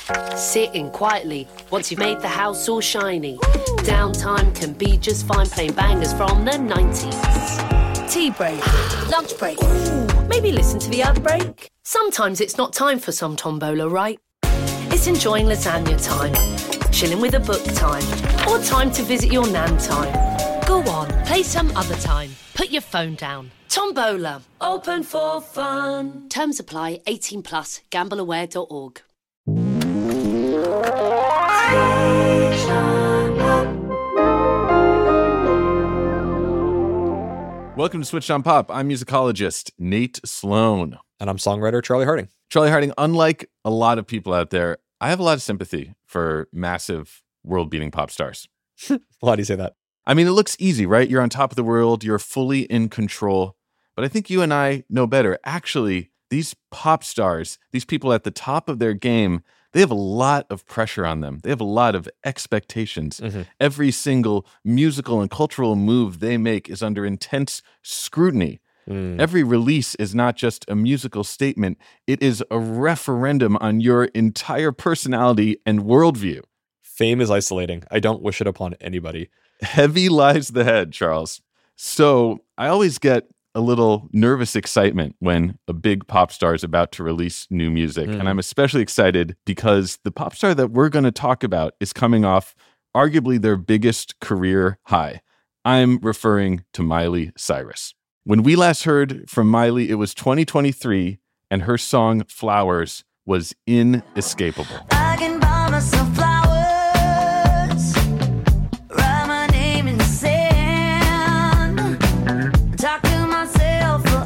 Sitting quietly once you've made the house all shiny. Downtime can be just fine playing bangers from the 90s. Tea break, lunch break, maybe listen to the ad break. Sometimes it's not time for some tombola, right? It's enjoying lasagna time, chilling with a book time, or time to visit your nan time. Go on, play some other time. Put your phone down. Tombola, open for fun. Terms apply, 18 plus, gambleaware.org. Welcome to Switched on Pop. I'm musicologist Nate Sloan. And I'm songwriter Charlie Harding. Charlie Harding, unlike a lot of people out there, I have a lot of sympathy for massive world-beating pop stars. Why do you say that? I mean, it looks easy, right? You're on top of the world. You're fully in control. But I think you and I know better. Actually, these pop stars, these people at the top of their game, they have a lot of pressure on them. They have a lot of expectations. Mm-hmm. Every single musical and cultural move they make is under intense scrutiny. Every release is not just a musical statement. It is a referendum on your entire personality and worldview. Fame is isolating. I don't wish it upon anybody. Heavy lies the head, Charles. So I always get a little nervous excitement when a big pop star is about to release new music. And I'm especially excited because the pop star that we're going to talk about is coming off arguably their biggest career high. I'm referring to Miley Cyrus. When we last heard from Miley, it was 2023, and her song Flowers was inescapable. I can buy myself flowers, write my name in the sand, talk to myself for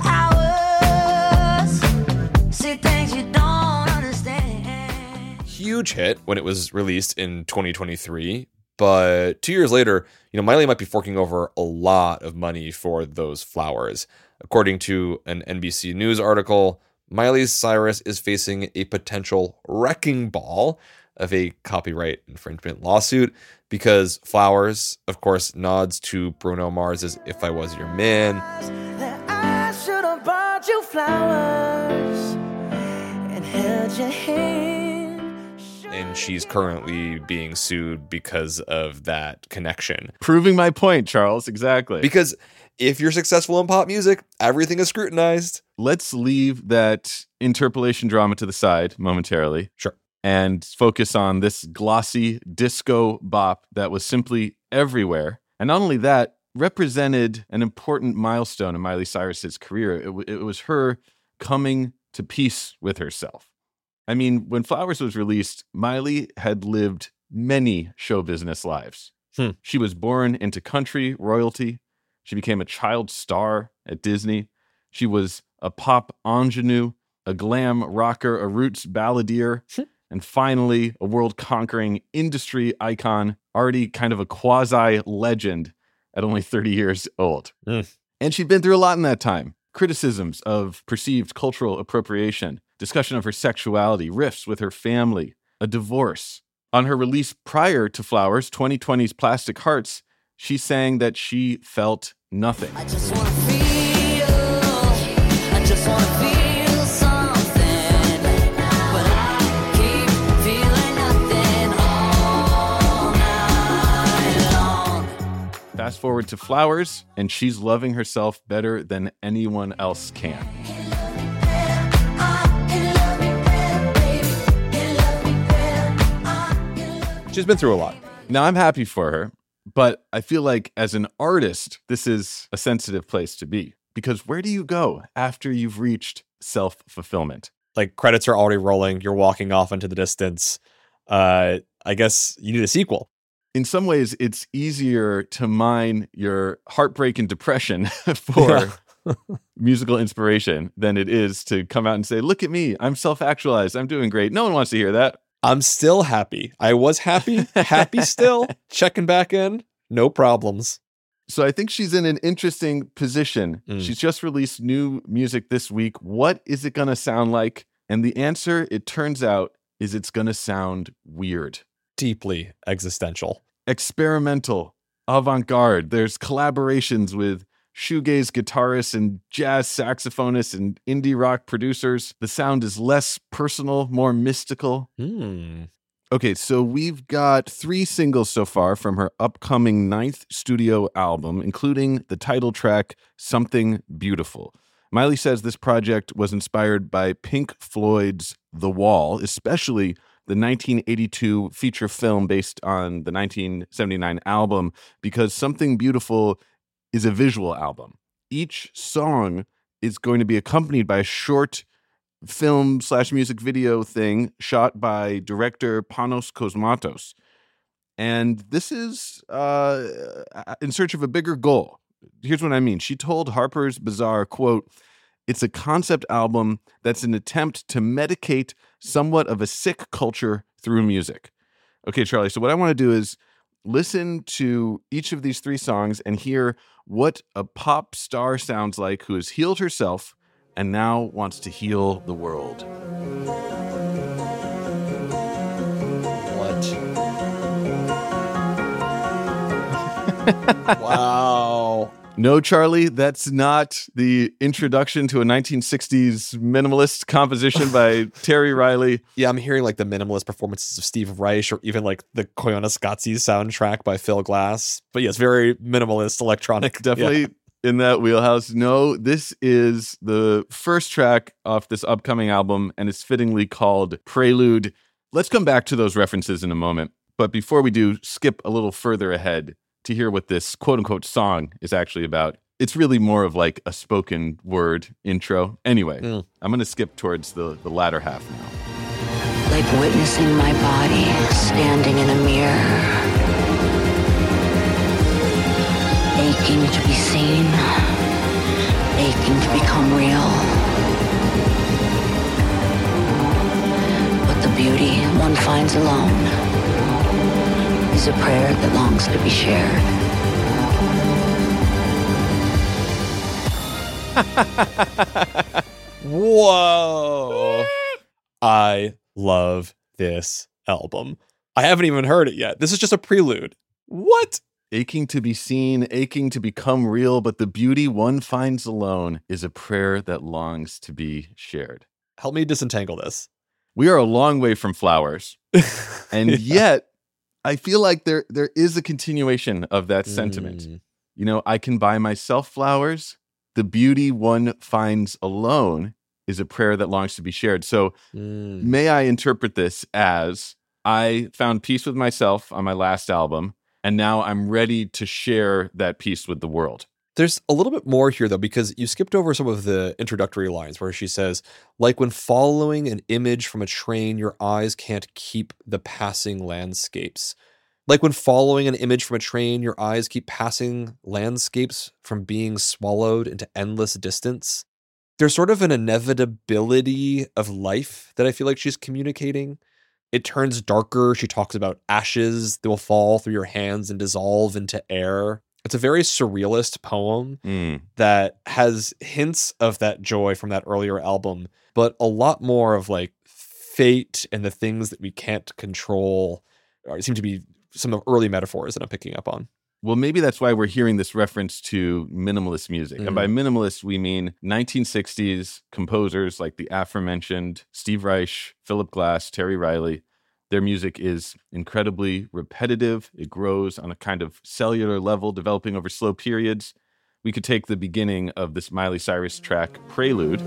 hours, see things you don't understand. Huge hit when it was released in 2023, but 2 years later, Miley might be forking over a lot of money for those flowers. According to an NBC News article, Miley Cyrus is facing a potential wrecking ball of a copyright infringement lawsuit because Flowers, of course, nods to Bruno Mars's If I Was Your Man. That I should have bought you flowers and held your hand. And she's currently being sued because of that connection. Proving my point, Charles. Exactly. Because if you're successful in pop music, everything is scrutinized. Let's leave that interpolation drama to the side momentarily. Sure. And focus on this glossy disco bop that was simply everywhere. And not only that, represented an important milestone in Miley Cyrus's career. It was her coming to peace with herself. I mean, when Flowers was released, Miley had lived many show business lives. She was born into country royalty. She became a child star at Disney. She was a pop ingenue, a glam rocker, a roots balladeer, and finally a world-conquering industry icon, already kind of a quasi-legend at only 30 years old. And she'd been through a lot in that time. Criticisms of perceived cultural appropriation, discussion of her sexuality, rifts with her family, a divorce. On her release prior to Flowers, 2020's Plastic Hearts, she sang that she felt nothing. I just want to feel, I just want to feel something, but I keep feeling nothing all night long. Fast forward to Flowers, and she's loving herself better than anyone else can. She's been through a lot. Now, I'm happy for her, but I feel like as an artist, this is a sensitive place to be. Because where do you go after you've reached self-fulfillment? Like, credits are already rolling. You're walking off into the distance. I guess you need a sequel. In some ways, it's easier to mine your heartbreak and depression for musical inspiration than it is to come out and say, look at me, I'm self-actualized, I'm doing great. No one wants to hear that. I'm still happy. I was happy still, checking back in, no problems. So I think she's in an interesting position. She's just released new music this week. What is it going to sound like? And the answer, it turns out, is it's going to sound weird. Deeply existential. Experimental, avant-garde. There's collaborations with shoegaze guitarists and jazz saxophonists and indie rock producers. The sound is less personal, more mystical. Okay, so we've got 3 singles so far from her upcoming 9th studio album, including the title track, Something Beautiful. Miley says this project was inspired by Pink Floyd's The Wall, especially the 1982 feature film based on the 1979 album, because Something Beautiful is a visual album. Each song is going to be accompanied by a short film/music video thing shot by director Panos Cosmatos. And this is in search of a bigger goal. Here's what I mean. She told Harper's Bazaar, quote, "It's a concept album that's an attempt to medicate somewhat of a sick culture through music." Okay, Charlie, so what I want to do is listen to each of these 3 songs and hear what a pop star sounds like who has healed herself and now wants to heal the world. What? Wow. No, Charlie, that's not the introduction to a 1960s minimalist composition by Terry Riley. Yeah, I'm hearing like the minimalist performances of Steve Reich or even like the Koyaanisqatsi soundtrack by Phil Glass. But yes, very minimalist electronic. Definitely in that wheelhouse. No, this is the first track off this upcoming album, and it's fittingly called Prelude. Let's come back to those references in a moment. But before we do, skip a little further ahead to hear what this quote-unquote song is actually about. It's really more of like a spoken word intro. Anyway, I'm going to skip towards the latter half now. Like witnessing my body standing in a mirror, aching to be seen, aching to become real. But the beauty one finds alone is a prayer that longs to be shared. Whoa. I love this album. I haven't even heard it yet. This is just a prelude. What? Aching to be seen, aching to become real, but the beauty one finds alone is a prayer that longs to be shared. Help me disentangle this. We are a long way from flowers, and yet I feel like there is a continuation of that sentiment. You know, I can buy myself flowers. The beauty one finds alone is a prayer that longs to be shared. So may I interpret this as I found peace with myself on my last album, and now I'm ready to share that peace with the world. There's a little bit more here, though, because you skipped over some of the introductory lines where she says, like when following an image from a train, your eyes can't keep the passing landscapes. Like when following an image from a train, your eyes keep passing landscapes from being swallowed into endless distance. There's sort of an inevitability of life that I feel like she's communicating. It turns darker. She talks about ashes that will fall through your hands and dissolve into air. It's a very surrealist poem that has hints of that joy from that earlier album, but a lot more of like fate and the things that we can't control seem to be some of early metaphors that I'm picking up on. Well, maybe that's why we're hearing this reference to minimalist music. And by minimalist, we mean 1960s composers like the aforementioned Steve Reich, Philip Glass, Terry Riley. Their music is incredibly repetitive. It grows on a kind of cellular level, developing over slow periods. We could take the beginning of this Miley Cyrus track, Prelude,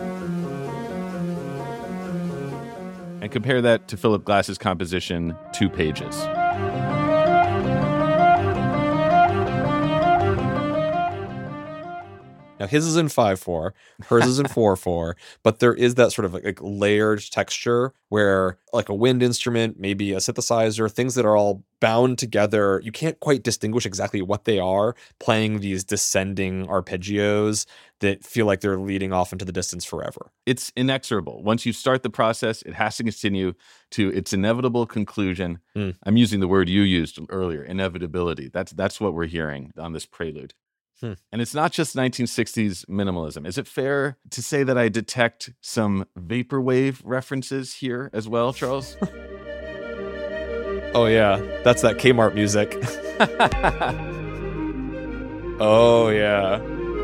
and compare that to Philip Glass's composition, 2 Pages. Now, his is in 5/4, hers is in 4/4, but there is that sort of like layered texture where like a wind instrument, maybe a synthesizer, things that are all bound together. You can't quite distinguish exactly what they are, playing these descending arpeggios that feel like they're leading off into the distance forever. It's inexorable. Once you start the process, it has to continue to its inevitable conclusion. I'm using the word you used earlier, inevitability. That's what we're hearing on this prelude. And it's not just 1960s minimalism. Is it fair to say that I detect some vaporwave references here as well, Charles? Oh yeah, that's that Kmart music. Oh, yeah.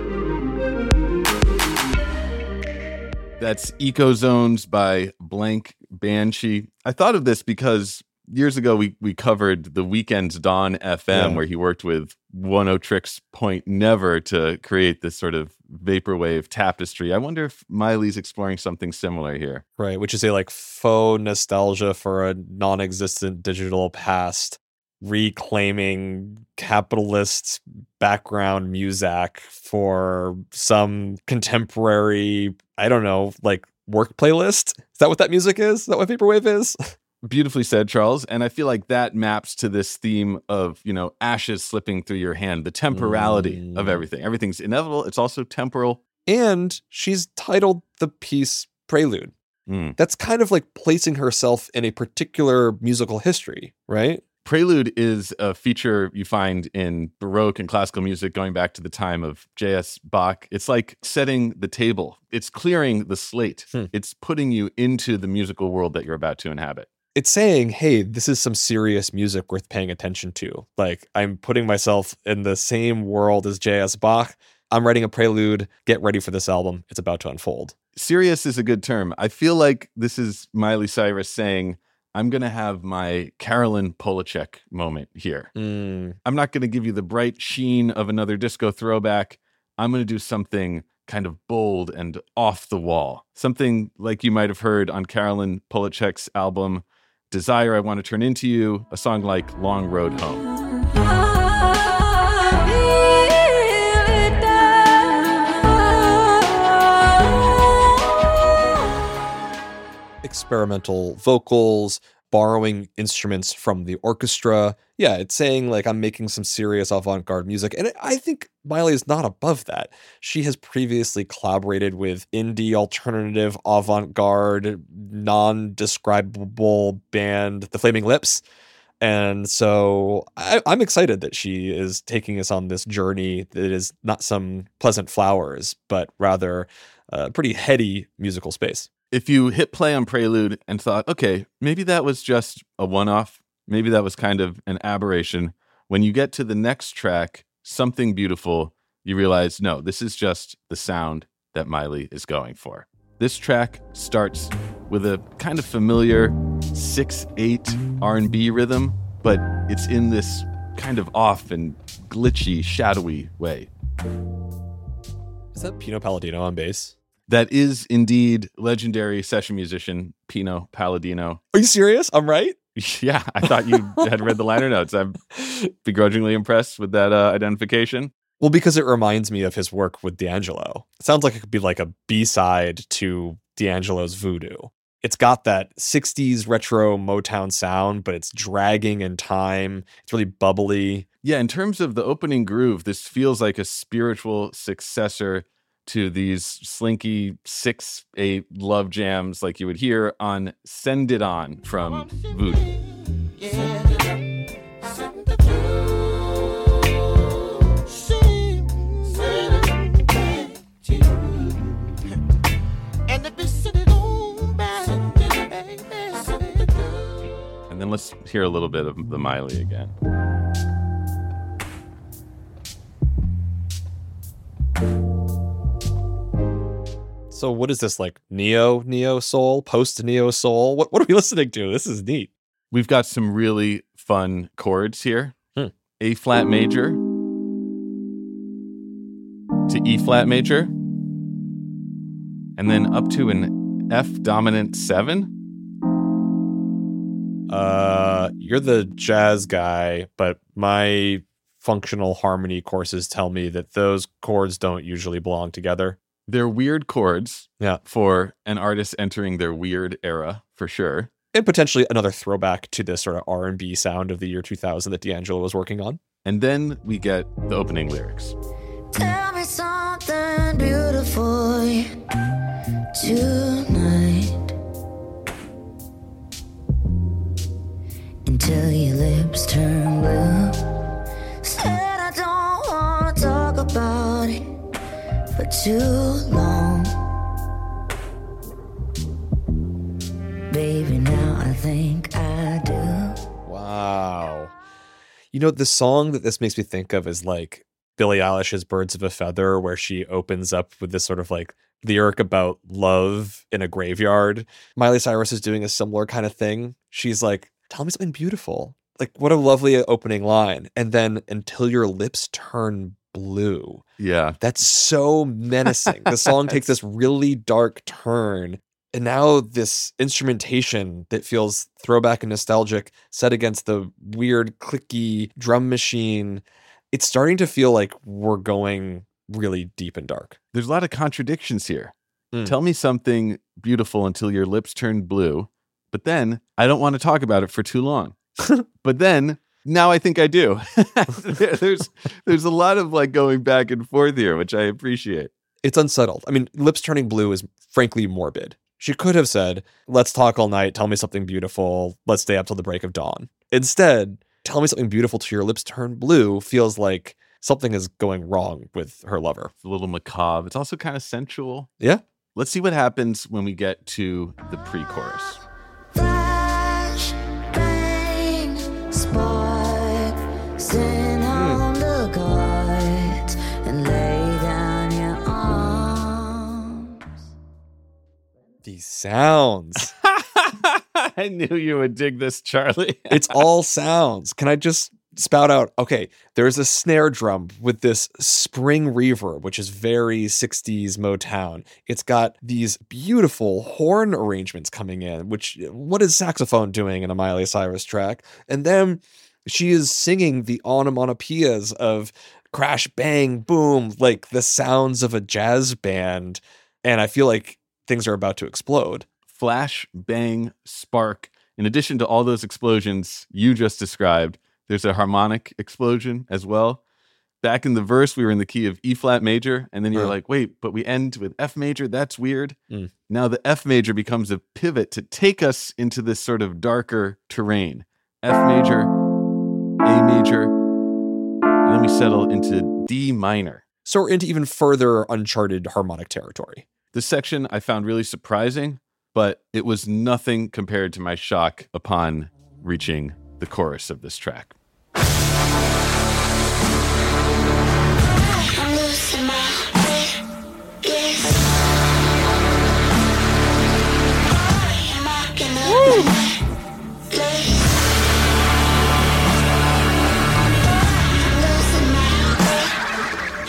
That's Eco Zones by Blank Banshee. I thought of this because years ago we covered The Weeknd's Dawn FM, Yeah. where he worked with Oneohtrix Point Never to create this sort of vaporwave tapestry. I wonder if Miley's exploring something similar here. Right, which is a like faux nostalgia for a non-existent digital past, reclaiming capitalist background music for some contemporary, I don't know, like work playlist. Is that what that music is? Is that what vaporwave is? Beautifully said, Charles. And I feel like that maps to this theme of, ashes slipping through your hand, the temporality of everything. Everything's inevitable. It's also temporal. And she's titled the piece Prelude. Mm. That's kind of like placing herself in a particular musical history, right? Prelude is a feature you find in Baroque and classical music going back to the time of J.S. Bach. It's like setting the table. It's clearing the slate. It's putting you into the musical world that you're about to inhabit. It's saying, hey, this is some serious music worth paying attention to. Like, I'm putting myself in the same world as J.S. Bach. I'm writing a prelude. Get ready for this album. It's about to unfold. Serious is a good term. I feel like this is Miley Cyrus saying, I'm going to have my Carolyn Polachek moment here. I'm not going to give you the bright sheen of another disco throwback. I'm going to do something kind of bold and off the wall. Something like you might have heard on Carolyn Polachek's album, Desire I Want to Turn Into You, a song like Long Road Home. Experimental vocals, borrowing instruments from the orchestra. Yeah, it's saying like I'm making some serious avant-garde music. And I think Miley is not above that. She has previously collaborated with indie alternative avant-garde non-describable band The Flaming Lips. And so I'm excited that she is taking us on this journey that is not some pleasant flowers, but rather a pretty heady musical space. If you hit play on Prelude and thought, okay, maybe that was just a one-off, maybe that was kind of an aberration, when you get to the next track, Something Beautiful, you realize, no, this is just the sound that Miley is going for. This track starts with a kind of familiar 6/8 R&B rhythm, but it's in this kind of off and glitchy, shadowy way. Is that Pino Palladino on bass? That is indeed legendary session musician Pino Palladino. Are you serious? I'm right? Yeah, I thought you had read the liner notes. I'm begrudgingly impressed with that identification. Well, because it reminds me of his work with D'Angelo. It sounds like it could be like a B-side to D'Angelo's Voodoo. It's got that 60s retro Motown sound, but it's dragging in time. It's really bubbly. Yeah, in terms of the opening groove, this feels like a spiritual successor to these slinky 6/8 love jams like you would hear on Send It On from Voodoo. And then let's hear a little bit of the Miley again. So what is this, like neo soul, post neo soul? What are we listening to? This is neat. We've got some really fun chords here. A flat major to E flat major, and then up to an F dominant 7. You're the jazz guy, but my functional harmony courses tell me that those chords don't usually belong together. They're weird chords Yeah. for an artist entering their weird era, for sure. And potentially another throwback to this sort of R&B sound of the year 2000 that D'Angelo was working on. And then we get the opening lyrics. Tell me something beautiful tonight, until your lips turn blue. Said I don't wanna talk about it for too long. Baby, now I think I do. Wow. You know, the song that this makes me think of is like Billie Eilish's Birds of a Feather, where she opens up with this sort of like lyric about love in a graveyard. Miley Cyrus is doing a similar kind of thing. She's like, tell me something beautiful. Like, what a lovely opening line. And then until your lips turn blue. Yeah. That's so menacing. The song takes this really dark turn. And now this instrumentation that feels throwback and nostalgic set against the weird clicky drum machine, it's starting to feel like we're going really deep and dark. There's a lot of contradictions here. Mm. Tell me something beautiful until your lips turn blue, but then I don't want to talk about it for too long. But then now I think I do. There's a lot of like going back and forth here, which I appreciate. It's unsettled. I mean, lips turning blue is frankly morbid. She could have said, let's talk all night, tell me something beautiful, let's stay up till the break of dawn. Instead, tell me something beautiful till your lips turn blue feels like something is going wrong with her lover. It's a little macabre. It's also kind of sensual. Yeah. Let's see what happens when we get to the pre-chorus. Flash, bang, spark, send home the guards and lay down your arms. These sounds. I knew you would dig this, Charlie. It's all sounds. Can I just spout out? Okay, there's a snare drum with this spring reverb, which is very 60s Motown. It's got these beautiful horn arrangements coming in, which, what is saxophone doing in a Miley Cyrus track? And then she is singing the onomatopoeias of crash, bang, boom, like the sounds of a jazz band. And I feel like things are about to explode. Flash, bang, spark. In addition to all those explosions you just described, there's a harmonic explosion as well. Back in the verse, we were in the key of E flat major, and then you're like, wait, but we end with F major? That's weird. Now the F major becomes a pivot to take us into this sort of darker terrain. F major, A major, and then we settle into D minor. So we're into even further uncharted harmonic territory. This section I found really surprising, but it was nothing compared to my shock upon reaching the chorus of this track. I'm losing my way, yes. I'm walking up my place. I'm losing my way,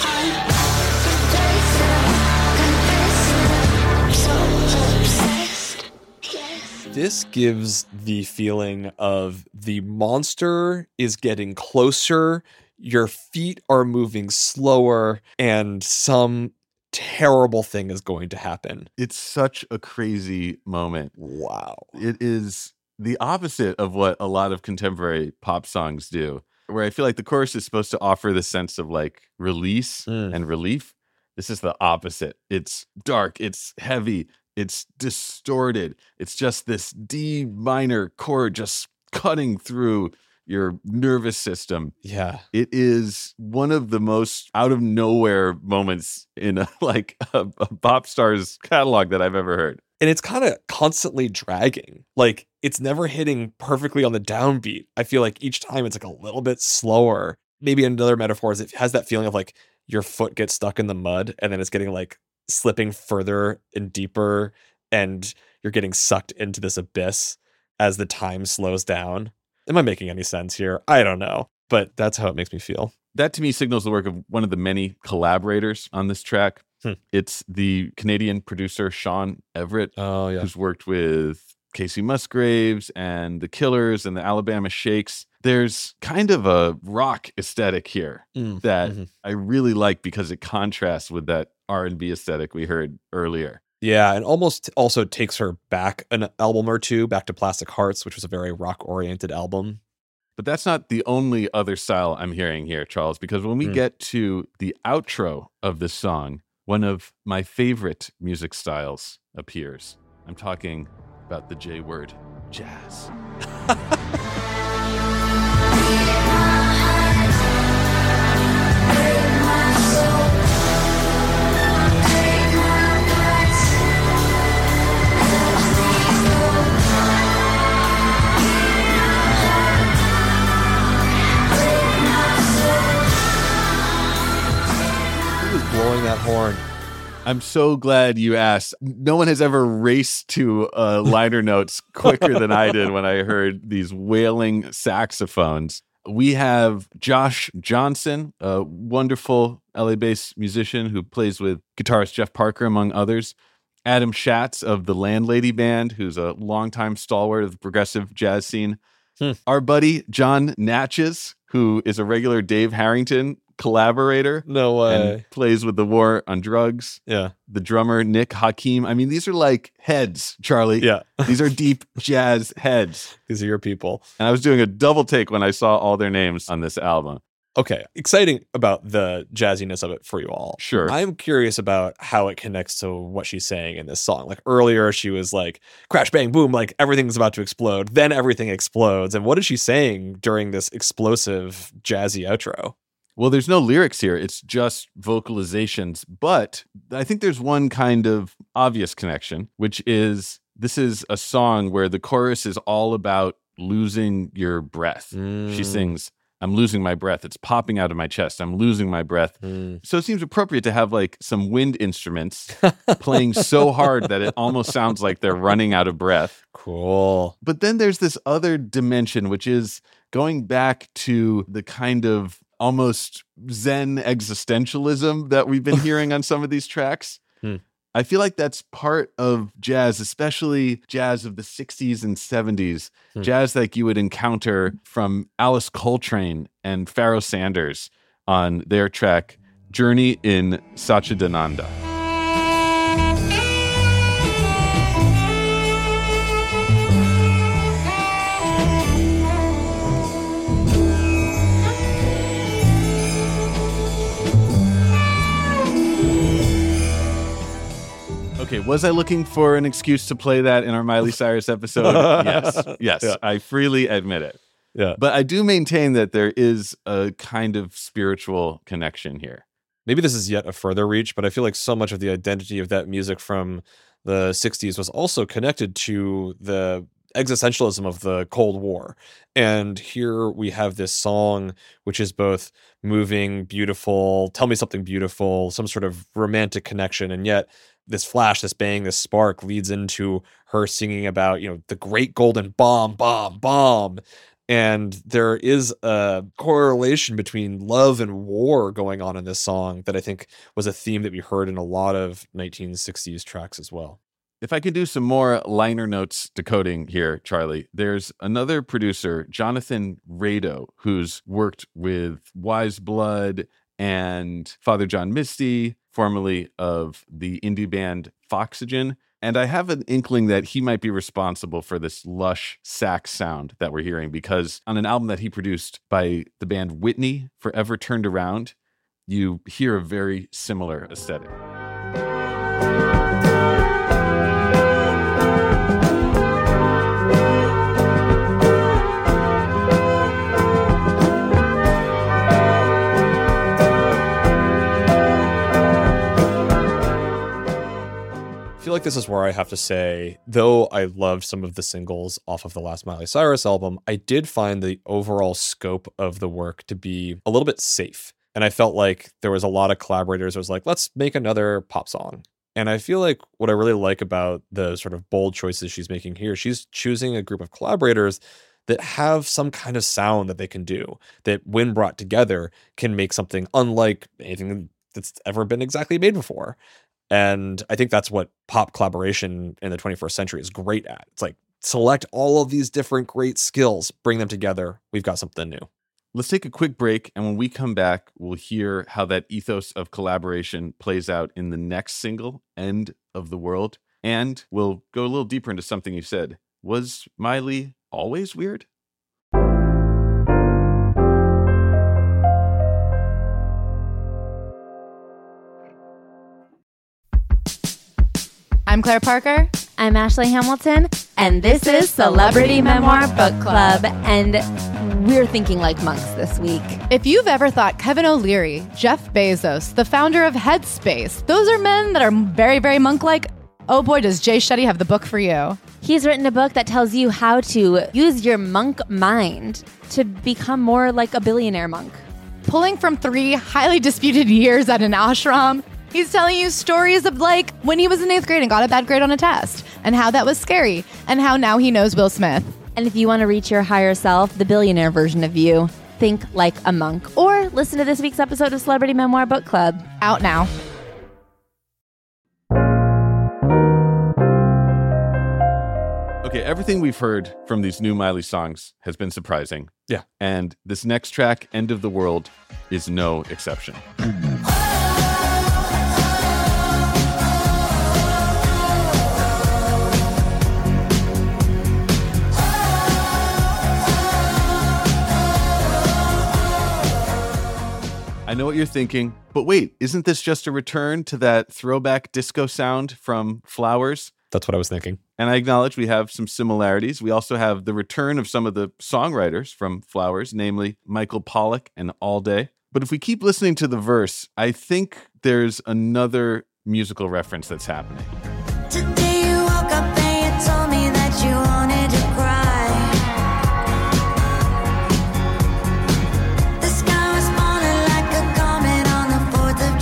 I'm so obsessed, yes. This gives the feeling of the monster is getting closer, your feet are moving slower, and some terrible thing is going to happen. It's such a crazy moment. Wow. It is the opposite of what a lot of contemporary pop songs do, where I feel like the chorus is supposed to offer the sense of like release and relief. This is the opposite. It's dark, it's heavy, it's distorted. It's just this D minor chord just cutting through your nervous system. Yeah. It is one of the most out of nowhere moments in a pop star's catalog that I've ever heard. And it's kind of constantly dragging. Like, it's never hitting perfectly on the downbeat. I feel like each time it's like a little bit slower. Maybe another metaphor is it has that feeling of like your foot gets stuck in the mud and then it's getting like slipping further and deeper and you're getting sucked into this abyss as the time slows down. Am I making any sense here? I don't know, but that's how it makes me feel. That to me signals the work of one of the many collaborators on this track. It's the Canadian producer Sean Everett, Oh, yeah. who's worked with Casey Musgraves and the Killers and the Alabama Shakes. There's kind of a rock aesthetic here that I really like because it contrasts with that R&B aesthetic we heard earlier. Yeah, and almost also takes her back an album or two, back to Plastic Hearts, which was a very rock-oriented album. But that's not the only other style I'm hearing here, Charles, because when we get to the outro of this song, one of my favorite music styles appears. I'm talking about the J word, jazz. horn. I'm so glad you asked. No one has ever raced to liner notes quicker than I did when I heard these wailing saxophones. We have Josh Johnson, a wonderful LA-based musician who plays with guitarist Jeff Parker, among others. Adam Schatz of the Landlady Band, who's a longtime stalwart of the progressive jazz scene. Our buddy John Natchez, who is a regular Dave Harrington collaborator. No way. And plays with the War on Drugs. Yeah. The drummer Nick Hakim. I mean, these are like heads, Charlie. Yeah. These are deep jazz heads. These are your people. And I was doing a double take when I saw all their names on this album. Okay, exciting about the jazziness of it for you all. Sure. I'm curious about how it connects to what she's saying in this song. Like earlier, she was like, crash, bang, boom, like everything's about to explode. Then everything explodes. And what is she saying during this explosive jazzy outro? Well, there's no lyrics here. It's just vocalizations. But I think there's one kind of obvious connection, which is this is a song where the chorus is all about losing your breath. She sings, I'm losing my breath. It's popping out of my chest. I'm losing my breath. So it seems appropriate to have like some wind instruments playing so hard that it almost sounds like they're running out of breath. Cool. But then there's this other dimension, which is going back to the kind of almost Zen existentialism that we've been hearing on some of these tracks. I feel like that's part of jazz, especially jazz of the 60s and 70s, jazz like you would encounter from Alice Coltrane and Pharoah Sanders on their track, Journey in Satchidananda. Okay, was I looking for an excuse to play that in our Miley Cyrus episode? Yes, Yeah. I freely admit it. Yeah. But I do maintain that there is a kind of spiritual connection here. Maybe this is yet a further reach, but I feel like so much of the identity of that music from the 60s was also connected to the existentialism of the Cold War. And here we have this song, which is both moving, beautiful, tell me something beautiful, some sort of romantic connection. And yet this flash, this bang, this spark leads into her singing about, the great golden bomb, bomb, bomb. And there is a correlation between love and war going on in this song that I think was a theme that we heard in a lot of 1960s tracks as well. If I could do some more liner notes decoding here, Charlie, there's another producer, Jonathan Rado, who's worked with Wise Blood and Father John Misty, formerly of the indie band Foxygen. And I have an inkling that he might be responsible for this lush sax sound that we're hearing, because on an album that he produced by the band Whitney, Forever Turned Around, you hear a very similar aesthetic. I feel like this is where I have to say, though I loved some of the singles off of the last Miley Cyrus album, I did find the overall scope of the work to be a little bit safe. And I felt like there was a lot of collaborators who was like, let's make another pop song. And I feel like what I really like about the sort of bold choices she's making here, she's choosing a group of collaborators that have some kind of sound that they can do, that when brought together can make something unlike anything that's ever been exactly made before. And I think that's what pop collaboration in the 21st century is great at. It's like, select all of these different great skills, bring them together. We've got something new. Let's take a quick break. And when we come back, we'll hear how that ethos of collaboration plays out in the next single, End of the World. And we'll go a little deeper into something you said. Was Miley always weird? I'm Claire Parker. I'm Ashley Hamilton, And this is Celebrity Memoir Book Club. and we're thinking like monks this week. If you've ever thought Kevin O'Leary, Jeff Bezos, the founder of Headspace, those are men that are very, very monk-like, oh boy, does Jay Shetty have the book for you. He's written a book that tells you how to use your monk mind to become more like a billionaire monk. Pulling from 3 highly disputed years at an ashram, He's telling you stories of like when he was in 8th grade and got a bad grade on a test and how that was scary and how now he knows Will Smith. And if you want to reach your higher self, the billionaire version of you, think like a monk. Or listen to this week's episode of Celebrity Memoir Book Club. Out now. Okay, everything we've heard from these new Miley songs has been surprising. Yeah. And this next track, End of the World, is no exception. I know what you're thinking, but wait, isn't this just a return to that throwback disco sound from Flowers? That's what I was thinking. And I acknowledge we have some similarities. We also have the return of some of the songwriters from Flowers, namely Michael Pollack and All Day. But if we keep listening to the verse, I think there's another musical reference that's happening. Today you woke up and you told me that you wanted to cry. The sky was falling like a comet on the 4th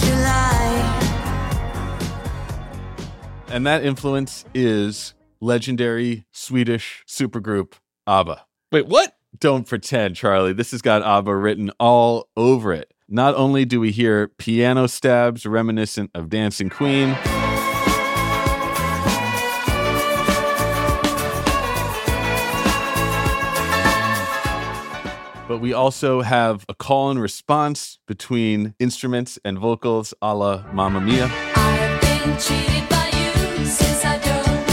of July. And that influence is legendary Swedish supergroup ABBA. Wait, what? Don't pretend, Charlie. This has got ABBA written all over it. Not only do we hear piano stabs reminiscent of Dancing Queen, but we also have a call and response between instruments and vocals a la Mamma Mia. I've been cheated by you since I don't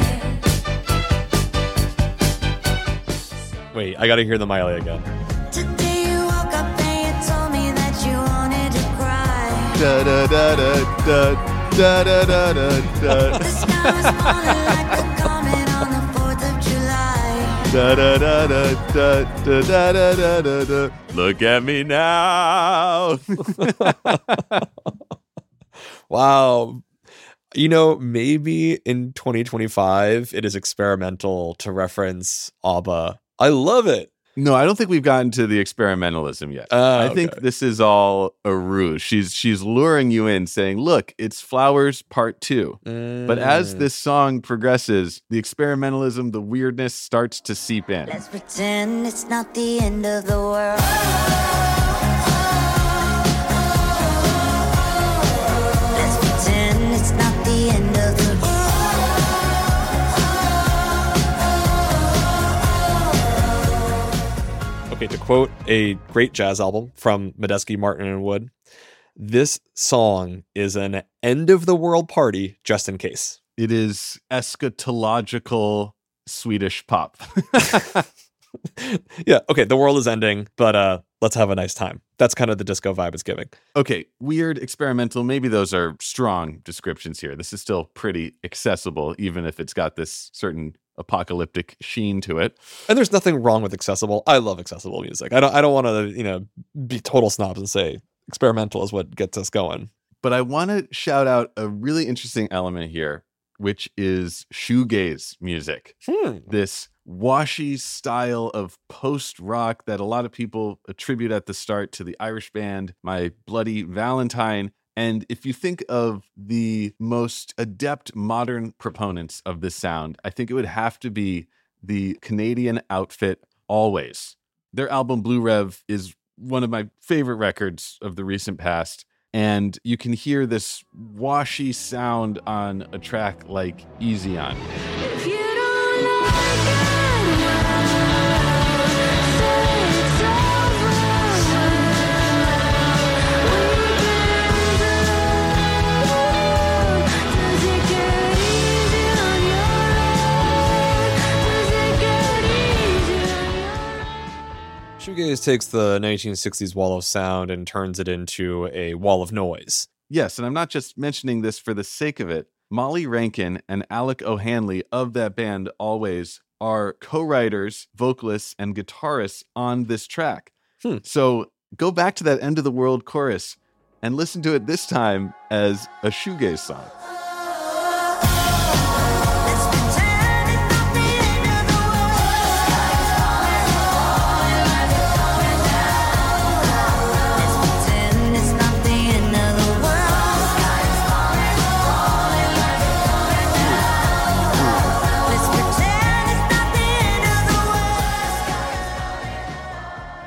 know when. Wait, I gotta hear the Miley again. Today you woke up and you told me that you wanted to cry. Da da da da da da da da da. The sky was falling like a comet on the 4th of July. Da da da da da da da da da da. Look at me now. Wow. You know, maybe in 2025, it is experimental to reference ABBA. I love it. No, I don't think we've gotten to the experimentalism yet. I think Okay. this is all a ruse. She's luring you in, saying, "Look, it's Flowers Part 2." But as this song progresses, the experimentalism, the weirdness starts to seep in. Let's pretend it's not the end of the world. Let's pretend it's not the end of the world. Okay, to quote a great jazz album from Medeski, Martin, and Wood, this song is an end of the world party just in case. It is eschatological Swedish pop. Yeah, okay, the world is ending, but let's have a nice time. That's kind of the disco vibe it's giving. Okay, weird, experimental. Maybe those are strong descriptions here. This is still pretty accessible, even if it's got this certain apocalyptic sheen to it. And there's nothing wrong with accessible. I love accessible music. I don't want to, be total snobs and say experimental is what gets us going. But I want to shout out a really interesting element here, which is shoegaze music. This washy style of post-rock that a lot of people attribute at the start to the Irish band My Bloody Valentine. And if you think of the most adept modern proponents of this sound, I think it would have to be the Canadian outfit Always. Their album Blue Rev is one of my favorite records of the recent past. And you can hear this washy sound on a track like Easy On. If you don't like it, it's over. Does it get easy on your own? Does it get easy on your own? Shoegaze takes the 1960s wall of sound and turns it into a wall of noise. Yes, and I'm not just mentioning this for the sake of it. Molly Rankin and Alec O'Hanley of that band Always are co-writers, vocalists, and guitarists on this track. So go back to that End of the World chorus and listen to it this time as a shoegaze song. Let's pretend it's not the end of the world. Let's pretend it's not the end of the world.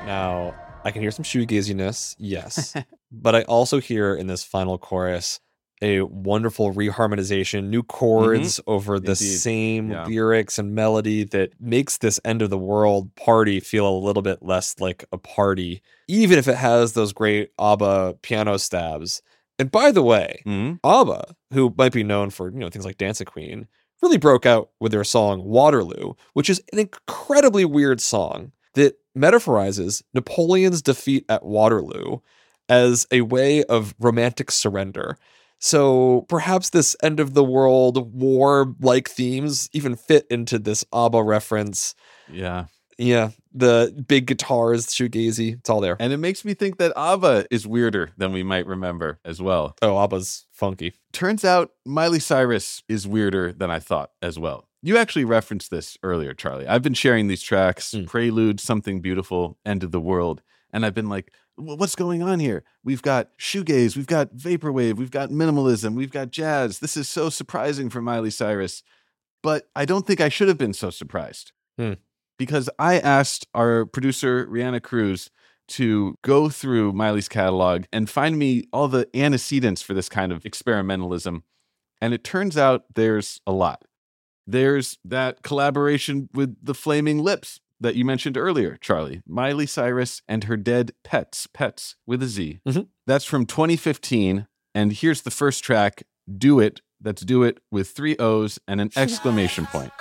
Now, I can hear some shoegaziness, yes. But I also hear in this final chorus a wonderful reharmonization, new chords over the Indeed. same Yeah. lyrics and melody that makes this end of the world party feel a little bit less like a party, even if it has those great ABBA piano stabs. And by the way, Mhm. ABBA, who might be known for, things like Dancing Queen, really broke out with their song Waterloo, which is an incredibly weird song that metaphorizes Napoleon's defeat at Waterloo as a way of romantic surrender. So perhaps this end of the world war-like themes even fit into this ABBA reference. Yeah. Yeah, the big guitars, shoegazy, it's all there. And it makes me think that ABBA is weirder than we might remember as well. Oh, ABBA's funky. Turns out Miley Cyrus is weirder than I thought as well. You actually referenced this earlier, Charlie. I've been sharing these tracks, Prelude, Something Beautiful, End of the World, and I've been like, what's going on here? We've got shoegaze, we've got vaporwave, we've got minimalism, we've got jazz. This is so surprising for Miley Cyrus. But I don't think I should have been so surprised. Because I asked our producer, Rihanna Cruz, to go through Miley's catalog and find me all the antecedents for this kind of experimentalism. And it turns out there's a lot. There's that collaboration with the Flaming Lips that you mentioned earlier, Charlie. Miley Cyrus and her dead pets with a Z. That's from 2015. And here's the first track, Do It. That's Do It with 3 O's and an exclamation point.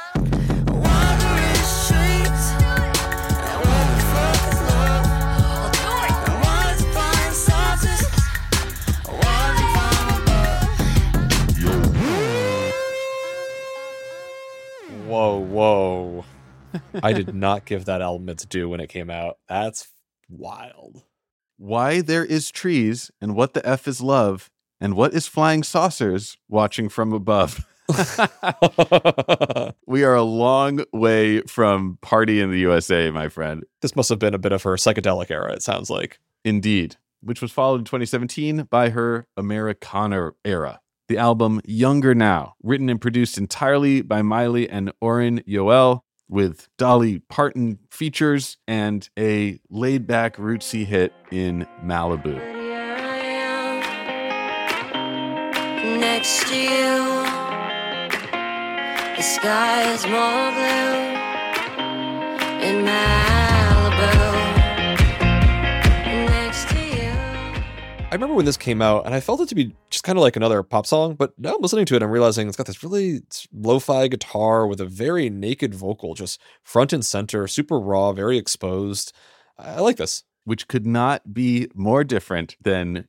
Whoa. I did not give that album its due when it came out. That's wild. Why there is trees and what the F is love and what is flying saucers watching from above. We are a long way from Party in the USA, my friend. This must have been a bit of her psychedelic era, it sounds like. Indeed, which was followed in 2017 by her Americana era. The album Younger Now, written and produced entirely by Miley and Oren Yoel, with Dolly Parton features and a laid-back rootsy hit in Malibu. Next to you, the sky is more blue in Malibu. Next to you. I remember when this came out, and I felt it to be just kind of like another pop song, but now I'm listening to it, I'm realizing it's got this really lo-fi guitar with a very naked vocal, just front and center, super raw, very exposed. I like this. Which could not be more different than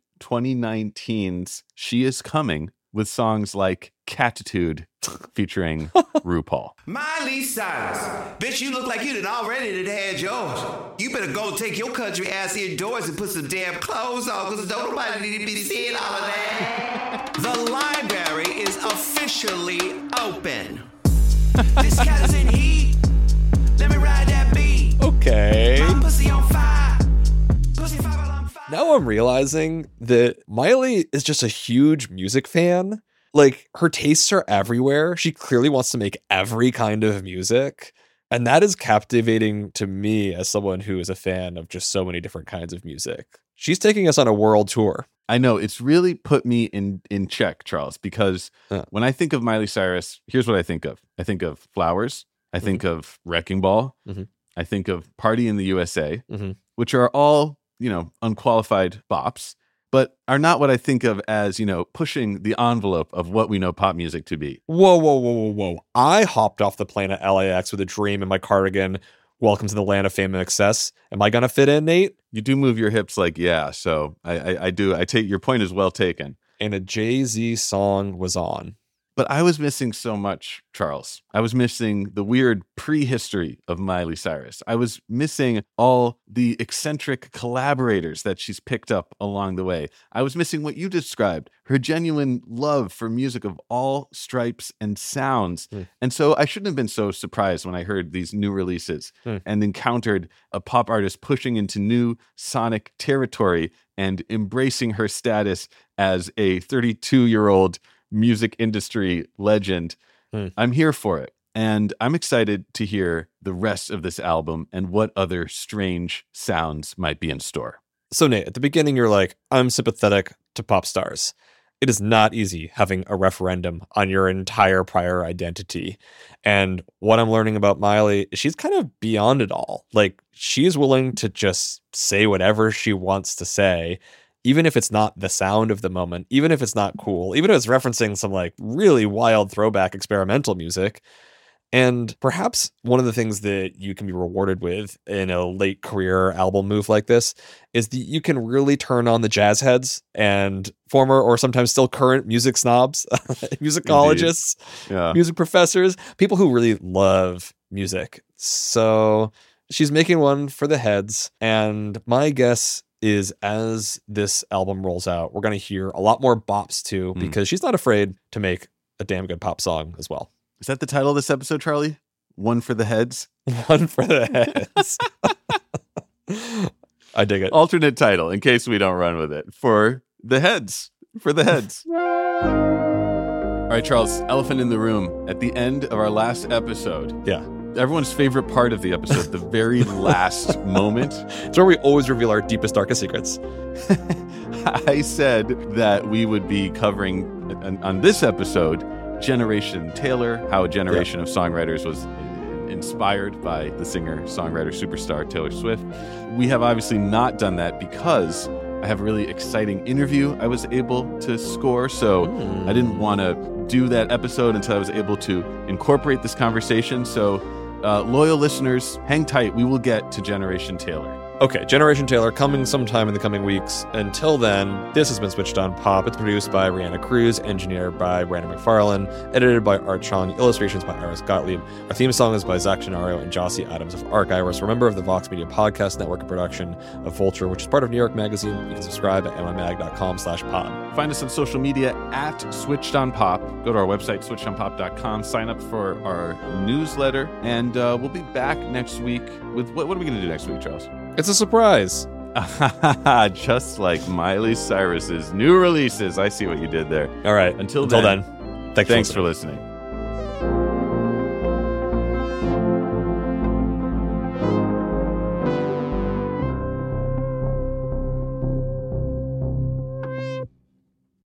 2019's She Is Coming with songs like Catitude featuring RuPaul. Miley Cyrus, bitch, you look like you done already had yours. You better go take your country ass indoors and put some damn clothes on, because don't nobody need to be seeing all of that. The library is officially open. This cat is in heat. Let me ride that beat. Okay. My pussy on fire. Pussy fire while I'm fire. Now I'm realizing that Miley is just a huge music fan. Like, her tastes are everywhere. She clearly wants to make every kind of music. And that is captivating to me as someone who is a fan of just so many different kinds of music. She's taking us on a world tour. I know, it's really put me in check, Charles, because when I think of Miley Cyrus, here's what I think of. I think of Flowers. I think of Wrecking Ball. I think of Party in the USA, which are all, unqualified bops, but are not what I think of as, pushing the envelope of what we know pop music to be. Whoa. I hopped off the plane at LAX with a dream in my cardigan. Welcome to the land of fame and excess. Am I going to fit in, Nate? You do move your hips like, yeah, so I do. I take your point is well taken. And a Jay-Z song was on. But I was missing so much, Charles. I was missing the weird prehistory of Miley Cyrus. I was missing all the eccentric collaborators that she's picked up along the way. I was missing what you described, her genuine love for music of all stripes and sounds. And so I shouldn't have been so surprised when I heard these new releases and encountered a pop artist pushing into new sonic territory and embracing her status as a 32-year-old music industry legend. I'm here for it. And I'm excited to hear the rest of this album and what other strange sounds might be in store. So Nate, at the beginning, you're like, I'm sympathetic to pop stars. It is not easy having a referendum on your entire prior identity. And what I'm learning about Miley, she's kind of beyond it all. Like, she's willing to just say whatever she wants to say, even if it's not the sound of the moment, even if it's not cool, even if it's referencing some like really wild throwback experimental music. And perhaps one of the things that you can be rewarded with in a late career album move like this is that you can really turn on the jazz heads and former or sometimes still current music snobs, musicologists, music professors, people who really love music. So she's making one for the heads. And my guess is as this album rolls out, we're going to hear a lot more bops too, because she's not afraid to make a damn good pop song as well. Is that the title of this episode, Charlie? One for the heads? One for the heads. I dig it. Alternate title, in case we don't run with it. For the heads. For the heads. All right, Charles, elephant in the room. At the end of our last episode. Yeah. Everyone's favorite part of the episode, the very last moment. It's where we always reveal our deepest, darkest secrets. I said that we would be covering, on this episode, Generation Taylor, how a generation of songwriters was inspired by the singer-songwriter superstar Taylor Swift. We have obviously not done that because I have a really exciting interview I was able to score, so I didn't want to do that episode until I was able to incorporate this conversation. So loyal listeners, hang tight. We will get to Generation Taylor. Okay, Generation Taylor coming sometime in the coming weeks. Until then, this has been Switched on Pop. It's produced by Rihanna Cruz, engineered by Brandon McFarlane, edited by Art Chong, illustrations by Iris Gottlieb. Our theme song is by Zach Gennaro and Jossie Adams of Arc Iris. We're a member of the Vox Media Podcast Network and production of Vulture, which is part of New York Magazine. You can subscribe at mymag.com/pod. Find us on social media at Switched on Pop. Go to our website, switchedonpop.com. Sign up for our newsletter, and we'll be back next week with what are we going to do next week, Charles? It's a surprise. Just like Miley Cyrus's new releases. I see what you did there. All right. Until then, thanks for listening.